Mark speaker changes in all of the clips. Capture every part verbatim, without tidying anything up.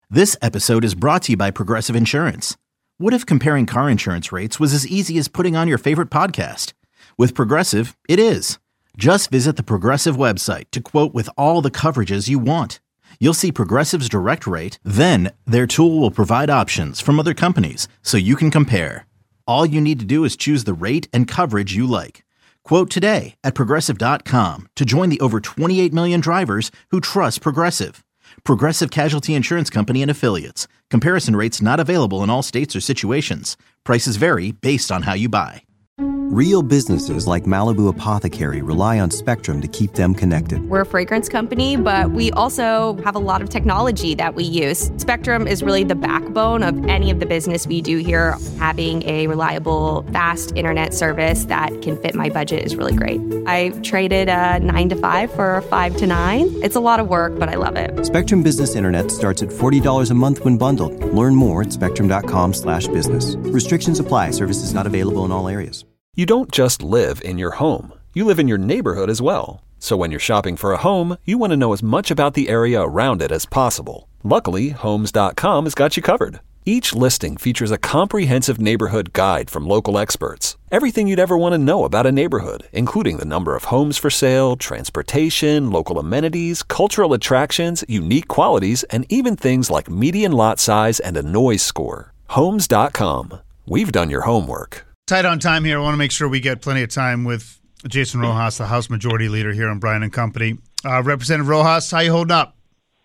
Speaker 1: This episode is brought to you by Progressive Insurance. What if comparing car insurance rates was as easy as putting on your favorite podcast? With Progressive, it is. Just visit the Progressive website to quote with all the coverages you want. You'll see Progressive's direct rate, then their tool will provide options from other companies so you can compare. All you need to do is choose the rate and coverage you like. Quote today at progressive dot com to join the over twenty-eight million drivers who trust Progressive. Progressive Casualty Insurance Company and Affiliates. Comparison rates not available in all states or situations. Prices vary based on how you buy.
Speaker 2: Real businesses like Malibu Apothecary rely on Spectrum to keep them connected.
Speaker 3: We're a fragrance company, but we also have a lot of technology that we use. Spectrum is really the backbone of any of the business we do here. Having a reliable, fast internet service that can fit my budget is really great. I traded a nine to five for a five to nine. It's a lot of work, but I love it.
Speaker 2: Spectrum Business Internet starts at forty dollars a month when bundled. Learn more at spectrum.com slash business. Restrictions apply. Services not available in all areas.
Speaker 4: You don't just live in your home. You live in your neighborhood as well. So when you're shopping for a home, you want to know as much about the area around it as possible. Luckily, Homes dot com has got you covered. Each listing features a comprehensive neighborhood guide from local experts. Everything you'd ever want to know about a neighborhood, including the number of homes for sale, transportation, local amenities, cultural attractions, unique qualities, and even things like median lot size and a noise score. Homes dot com. We've done your homework.
Speaker 5: Tight on time here. I want to make sure we get plenty of time with Jason Rojas, the House Majority Leader here on Bryan and Company. Uh, Representative Rojas, how you holding up?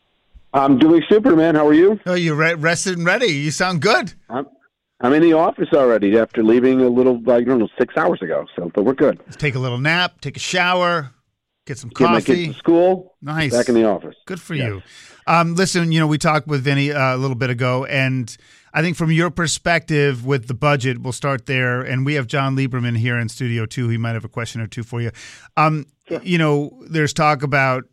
Speaker 6: I'm doing super, man. How are you?
Speaker 5: Oh, you're re- rested and ready. You sound good.
Speaker 6: I'm, I'm in the office already after leaving a little, I don't know, six hours ago. So, but we're good.
Speaker 5: Let's take a little nap, take a shower, get some
Speaker 6: Get
Speaker 5: coffee.
Speaker 6: my kids to school.
Speaker 5: Nice.
Speaker 6: Back in the office.
Speaker 5: Good for
Speaker 6: yes.
Speaker 5: you. Um, listen, you know, we talked with Vinny uh, a little bit ago, and I think from your perspective with the budget, we'll start there. And we have John Lieberman here in studio too. He might have a question or two for you. Um,
Speaker 6: sure.
Speaker 5: You know, there's talk about,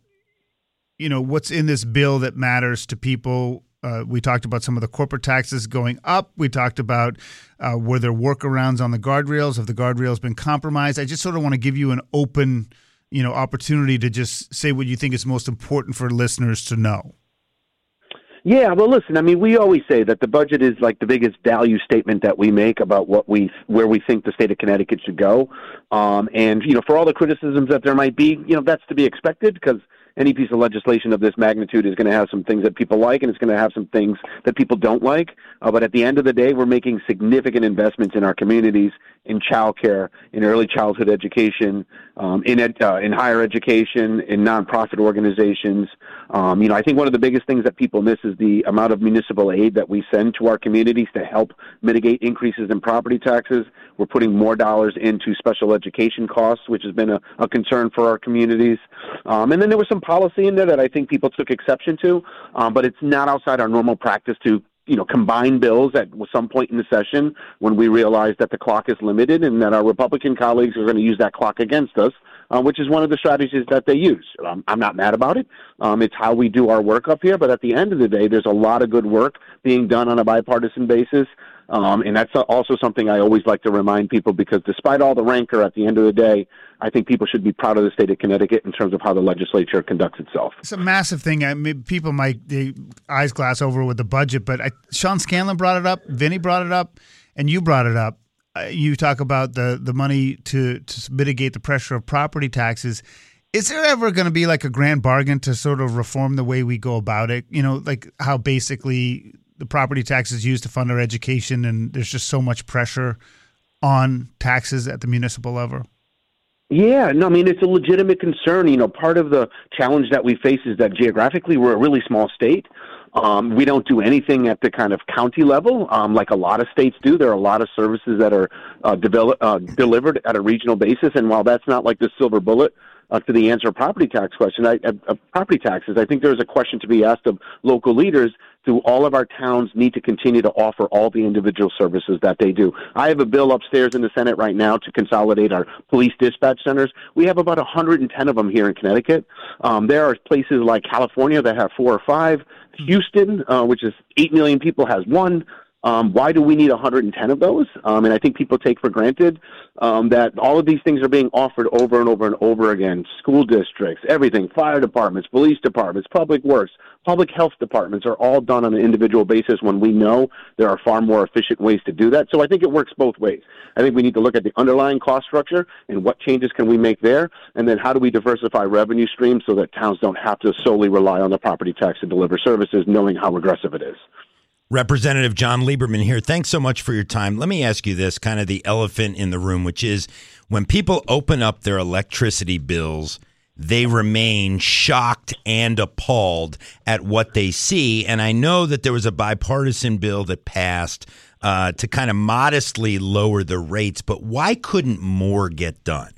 Speaker 5: you know, what's in this bill that matters to people. Uh, we talked about some of the corporate taxes going up. We talked about uh, were there workarounds on the guardrails? Have the guardrails been compromised? I just sort of want to give you an open, you know, opportunity to just say what you think is most important for listeners to know.
Speaker 6: Yeah, well, listen, I mean, we always say that the budget is like the biggest value statement that we make about what we, where we think the state of Connecticut should go. Um, and, you know, for all the criticisms that there might be, you know, that's to be expected because any piece of legislation of this magnitude is going to have some things that people like and it's going to have some things that people don't like. Uh, but at the end of the day, we're making significant investments in our communities, in childcare, in early childhood education, um, in ed, uh, in higher education, in nonprofit organizations. Um, you know, I think one of the biggest things that people miss is the amount of municipal aid that we send to our communities to help mitigate increases in property taxes. We're putting more dollars into special education costs, which has been a, a concern for our communities. Um, and then there was some policy in there that I think people took exception to, um, but it's not outside our normal practice to, you know, combine bills at some point in the session when we realize that the clock is limited and that our Republican colleagues are going to use that clock against us, uh, which is one of the strategies that they use. Um, I'm not mad about it. Um, it's how we do our work up here. But at the end of the day, there's a lot of good work being done on a bipartisan basis. Um, and that's also something I always like to remind people because despite all the rancor at the end of the day, I think people should be proud of the state of Connecticut in terms of how the legislature conducts itself.
Speaker 5: It's a massive thing. I mean, people might they eyes glass over with the budget, but I, Sean Scanlon brought it up, Vinny brought it up, and you brought it up. Uh, you talk about the, the money to, to mitigate the pressure of property taxes. Is there ever going to be like a grand bargain to sort of reform the way we go about it? You know, like how basically the property tax is used to fund our education and there's just so much pressure on taxes at the municipal level?
Speaker 6: Yeah, no, I mean, it's a legitimate concern. You know, part of the challenge that we face is that geographically we're a really small state. Um, we don't do anything at the kind of county level um, like a lot of states do. There are a lot of services that are uh, develop, uh, delivered at a regional basis. And while that's not like the silver bullet uh, to the answer property tax question, I, uh, property taxes, I think there's a question to be asked of local leaders. Do all of our towns need to continue to offer all the individual services that they do? I have a bill upstairs in the Senate right now to consolidate our police dispatch centers. We have about one hundred ten of them here in Connecticut. Um, there are places like California that have four or five. Houston, uh, which is eight million people, has one. Um, why do we need one hundred ten of those? Um, and I think people take for granted um, that all of these things are being offered over and over and over again. School districts, everything, fire departments, police departments, public works, public health departments are all done on an individual basis when we know there are far more efficient ways to do that. So I think it works both ways. I think we need to look at the underlying cost structure and what changes can we make there, and then how do we diversify revenue streams so that towns don't have to solely rely on the property tax to deliver services, knowing how regressive it is.
Speaker 7: Representative John Lieberman here. Thanks so much for your time. Let me ask you this, kind of the elephant in the room, which is when people open up their electricity bills, they remain shocked and appalled at what they see. And I know that there was a bipartisan bill that passed uh, to kind of modestly lower the rates, but why couldn't more get done?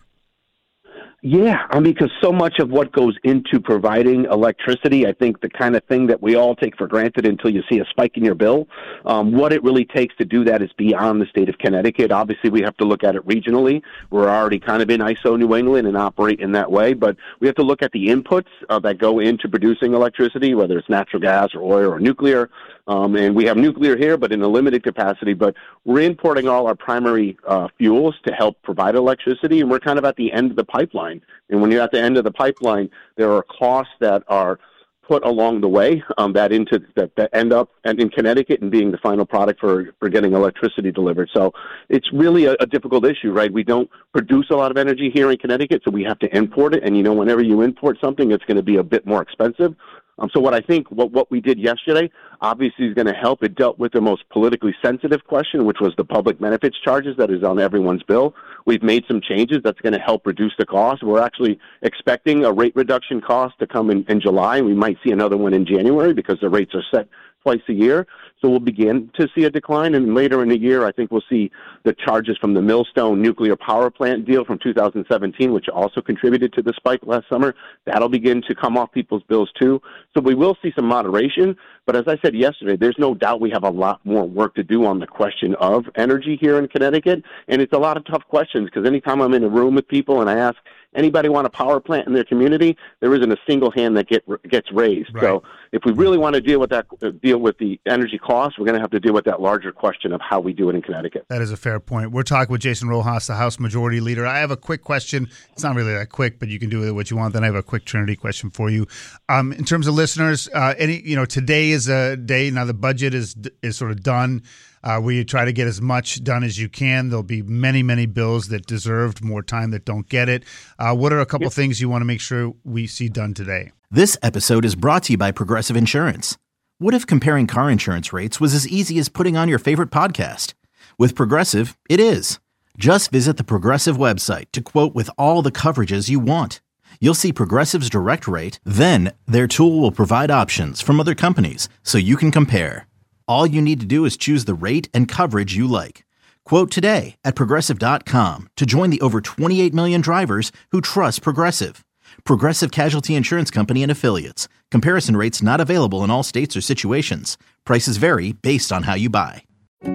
Speaker 6: Yeah, I mean, because so much of what goes into providing electricity, I think the kind of thing that we all take for granted until you see a spike in your bill, um, what it really takes to do that is beyond the state of Connecticut. Obviously, we have to look at it regionally. We're already kind of in I S O New England and operate in that way, but we have to look at the inputs uh, that go into producing electricity, whether it's natural gas or oil or nuclear. Um, and we have nuclear here, but in a limited capacity. But we're importing all our primary uh, fuels to help provide electricity, and we're kind of at the end of the pipeline. And when you're at the end of the pipeline, there are costs that are put along the way um, that into that, that end up in Connecticut and being the final product for, for getting electricity delivered. So it's really a, a difficult issue, right? We don't produce a lot of energy here in Connecticut, so we have to import it. And, you know, whenever you import something, it's going to be a bit more expensive. Um, so what I think what, what we did yesterday obviously is going to help. It dealt with the most politically sensitive question, which was the public benefits charges that is on everyone's bill. We've made some changes that's going to help reduce the cost. We're actually expecting a rate reduction cost to come in, in July. We might see another one in January because the rates are set twice a year. So we'll begin to see a decline. And later in the year, I think we'll see the charges from the Millstone nuclear power plant deal from two thousand seventeen, which also contributed to the spike last summer. That'll begin to come off people's bills too. So we will see some moderation. But as I said yesterday, there's no doubt we have a lot more work to do on the question of energy here in Connecticut. And it's a lot of tough questions because anytime I'm in a room with people and I ask, anybody want a power plant in their community? There isn't a single hand that get gets raised.
Speaker 5: Right.
Speaker 6: So if we really want to deal with that, uh, deal with the energy costs, we're going to have to deal with that larger question of how we do it in Connecticut.
Speaker 5: That is a fair point. We're talking with Jason Rojas, the House Majority Leader. I have a quick question. It's not really that quick, but you can do with it what you want. Then I have a quick Trinity question for you. Um, in terms of listeners, uh, any you know, today is a day. Now the budget is is sort of done. Uh, where you try to get as much done as you can. There'll be many, many bills that deserved more time that don't get it. Uh, what are a couple yep. things you want to make sure we see done today?
Speaker 1: This episode is brought to you by Progressive Insurance. What if comparing car insurance rates was as easy as putting on your favorite podcast? With Progressive, it is. Just visit the Progressive website to quote with all the coverages you want. You'll see Progressive's direct rate, then their tool will provide options from other companies so you can compare. All you need to do is choose the rate and coverage you like. Quote today at Progressive dot com to join the over twenty-eight million drivers who trust Progressive. Progressive Casualty Insurance Company and Affiliates. Comparison rates not available in all states or situations. Prices vary based on how you buy.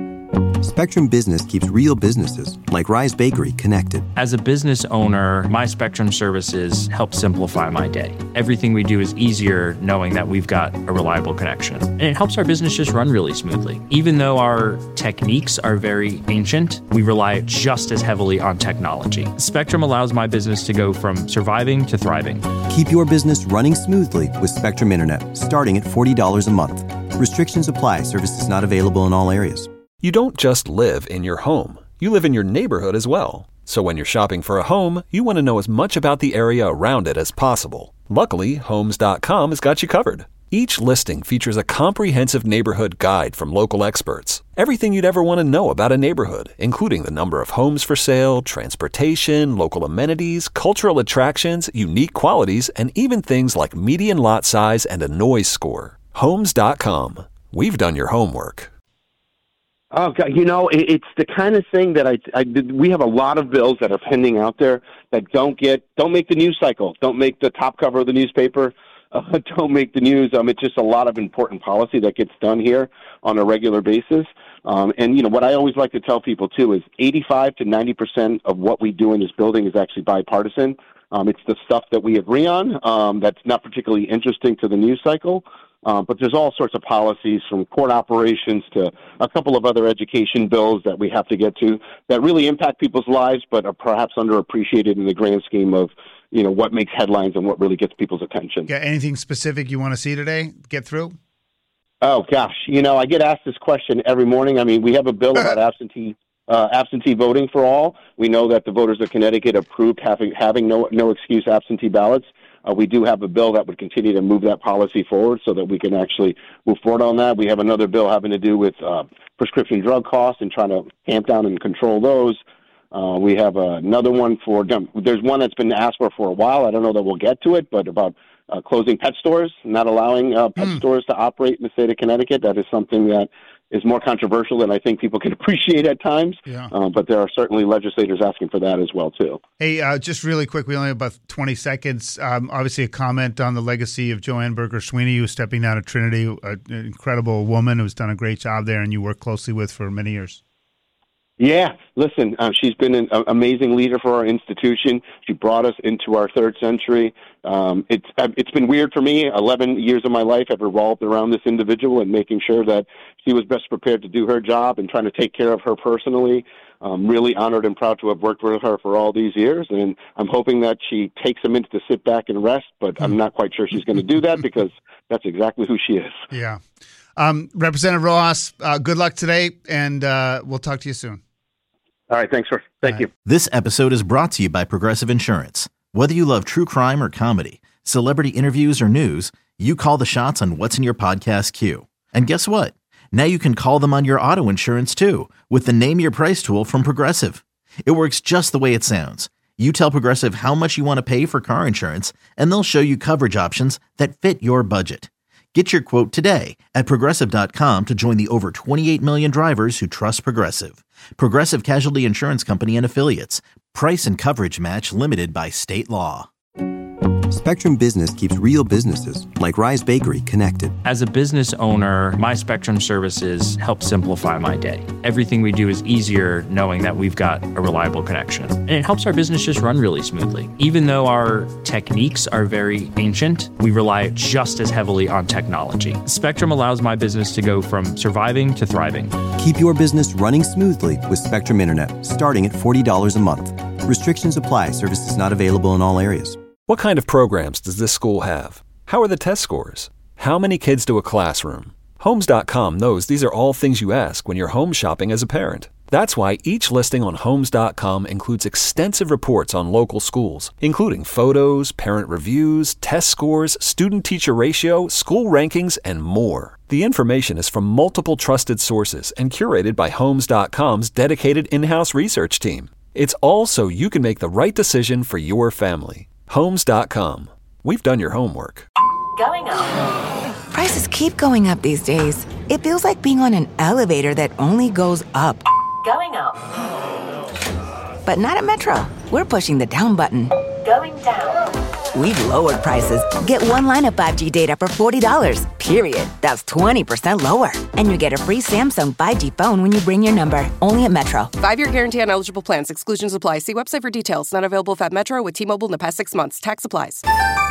Speaker 2: Spectrum Business keeps real businesses, like Rise Bakery, connected.
Speaker 8: As a business owner, my Spectrum services help simplify my day. Everything we do is easier knowing that we've got a reliable connection. And it helps our business just run really smoothly. Even though our techniques are very ancient, we rely just as heavily on technology. Spectrum allows my business to go from surviving to thriving.
Speaker 2: Keep your business running smoothly with Spectrum Internet, starting at forty dollars a month. Restrictions apply. Services not available in all areas.
Speaker 4: You don't just live in your home. You live in your neighborhood as well. So when you're shopping for a home, you want to know as much about the area around it as possible. Luckily, Homes dot com has got you covered. Each listing features a comprehensive neighborhood guide from local experts. Everything you'd ever want to know about a neighborhood, including the number of homes for sale, transportation, local amenities, cultural attractions, unique qualities, and even things like median lot size and a noise score. Homes dot com. We've done your homework.
Speaker 6: Oh, God, you know, it, it's the kind of thing that I, I did, we have a lot of bills that are pending out there that don't get, don't make the news cycle, don't make the top cover of the newspaper, uh, don't make the news. Um, it's just a lot of important policy that gets done here on a regular basis. Um, and, you know, what I always like to tell people, too, is eighty-five to ninety percent of what we do in this building is actually bipartisan. Um, it's the stuff that we agree on um, that's not particularly interesting to the news cycle. Uh, but there's all sorts of policies from court operations to a couple of other education bills that we have to get to that really impact people's lives, but are perhaps underappreciated in the grand scheme of, you know, what makes headlines and what really gets people's attention.
Speaker 5: Yeah, anything specific you want to see today, get through?
Speaker 6: Oh, gosh. You know, I get asked this question every morning. I mean, we have a bill about absentee uh, absentee voting for all. We know that the voters of Connecticut approved having, having no, no excuse absentee ballots. Uh, we do have a bill that would continue to move that policy forward so that we can actually move forward on that. We have another bill having to do with uh, prescription drug costs and trying to tamp down and control those. Uh, we have uh, another one for, there's one that's been asked for for a while. I don't know that we'll get to it, but about uh, closing pet stores, not allowing uh, pet mm. stores to operate in the state of Connecticut. That is something that is more controversial than I think people can appreciate at times. Yeah. Uh, but there are certainly legislators asking for that as well, too.
Speaker 5: Hey, uh, just really quick, we only have about twenty seconds. Um, obviously, a comment on the legacy of Joanne Berger-Sweeney, who's stepping down at Trinity, an incredible woman who's done a great job there and you worked closely with for many years.
Speaker 6: Yeah, listen, uh, she's been an uh, amazing leader for our institution. She brought us into our third century. Um, it's uh, it's been weird for me. Eleven years of my life have revolved around this individual and making sure that she was best prepared to do her job and trying to take care of her personally. I'm really honored and proud to have worked with her for all these years, and I'm hoping that she takes a minute to sit back and rest, but I'm not quite sure she's going to do that because that's exactly who she is.
Speaker 5: Yeah. Um, Representative Rojas, uh, good luck today, and uh, we'll talk to you soon.
Speaker 6: All right, thanks for thank right. you.
Speaker 1: This episode is brought to you by Progressive Insurance. Whether you love true crime or comedy, celebrity interviews or news, you call the shots on what's in your podcast queue. And guess what? Now you can call them on your auto insurance too with the Name Your Price tool from Progressive. It works just the way it sounds. You tell Progressive how much you want to pay for car insurance, and they'll show you coverage options that fit your budget. Get your quote today at Progressive dot com to join the over twenty-eight million drivers who trust Progressive. Progressive Casualty Insurance Company and Affiliates. Price and coverage match limited by state law.
Speaker 2: Spectrum Business keeps real businesses, like Rise Bakery, connected.
Speaker 8: As a business owner, my Spectrum services help simplify my day. Everything we do is easier knowing that we've got a reliable connection. And it helps our business just run really smoothly. Even though our techniques are very ancient, we rely just as heavily on technology. Spectrum allows my business to go from surviving to thriving.
Speaker 2: Keep your business running smoothly with Spectrum Internet, starting at forty dollars a month. Restrictions apply. Services not available in all areas.
Speaker 4: What kind of programs does this school have? How are the test scores? How many kids to a classroom? Homes dot com knows these are all things you ask when you're home shopping as a parent. That's why each listing on Homes dot com includes extensive reports on local schools, including photos, parent reviews, test scores, student-teacher ratio, school rankings, and more. The information is from multiple trusted sources and curated by Homes dot com's dedicated in-house research team. It's all so you can make the right decision for your family. Homes dot com. We've done your homework.
Speaker 9: Going up. Prices keep going up these days. It feels like being on an elevator that only goes up. Going up. But not at Metro. We're pushing the down button. Going down. We've lowered prices. Get one line of five G data for forty dollars, period. That's twenty percent lower. And you get a free Samsung five G phone when you bring your number. Only at Metro.
Speaker 10: Five-year guarantee on eligible plans. Exclusions apply. See website for details. Not available at Metro with T-Mobile in the past six months. Tax applies.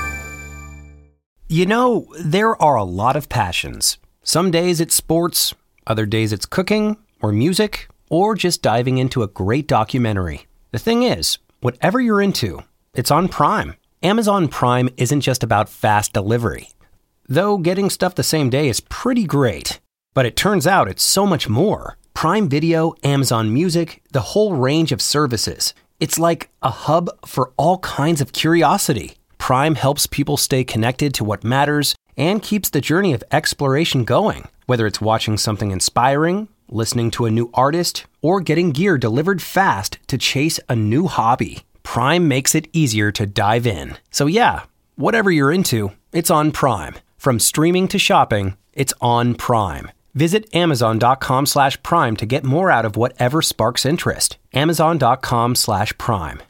Speaker 11: You know, there are a lot of passions. Some days it's sports. Other days it's cooking or music or just diving into a great documentary. The thing is, whatever you're into, it's on Prime. Amazon Prime isn't just about fast delivery. Though getting stuff the same day is pretty great. But it turns out it's so much more. Prime Video, Amazon Music, the whole range of services. It's like a hub for all kinds of curiosity. Prime helps people stay connected to what matters and keeps the journey of exploration going. Whether it's watching something inspiring, listening to a new artist, or getting gear delivered fast to chase a new hobby. Prime makes it easier to dive in. So yeah, whatever you're into, it's on Prime. From streaming to shopping, it's on Prime. Visit amazon.com slash prime to get more out of whatever sparks interest. Amazon.com slash prime.